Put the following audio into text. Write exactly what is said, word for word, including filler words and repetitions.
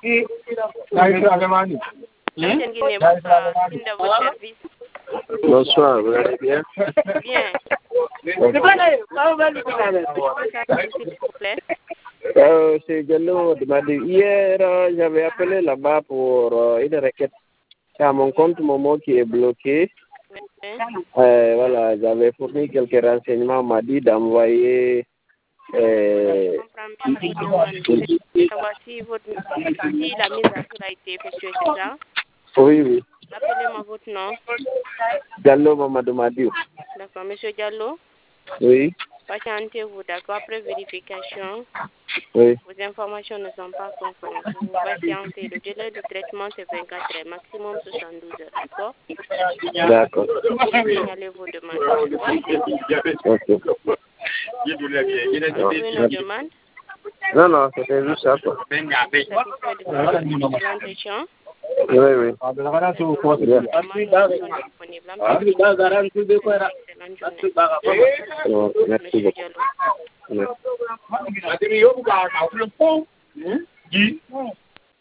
Bonsoir, vous allez bien? Bien. Euh, c'est Diallo de Madi. Hier, euh, j'avais appelé là-bas pour euh, une requête. C'est à mon compte Momo qui est bloqué. Euh, voilà, j'avais fourni quelques renseignements. On m'a dit d'envoyer. Euh... Savoir si, votre, si la mise à jour a été effectuée, c'est ça? Oui, oui. Rappelez-moi votre nom. Diallo Mamadou Madiou. D'accord, monsieur Diallo. Oui. Patientez-vous, d'accord, après vérification. Oui. Vos informations ne sont pas conformes. Vous patientez. Le délai de traitement, c'est vingt-quatre heures, maximum soixante-douze heures, d'accord? D'accord. Signalez vos demandes, d'accord? Ok. Avez-vous une demande? Non, non, c'était juste ça, quoi. Satisfait de l'entretien? Oui, oui. Merci beaucoup. Merci.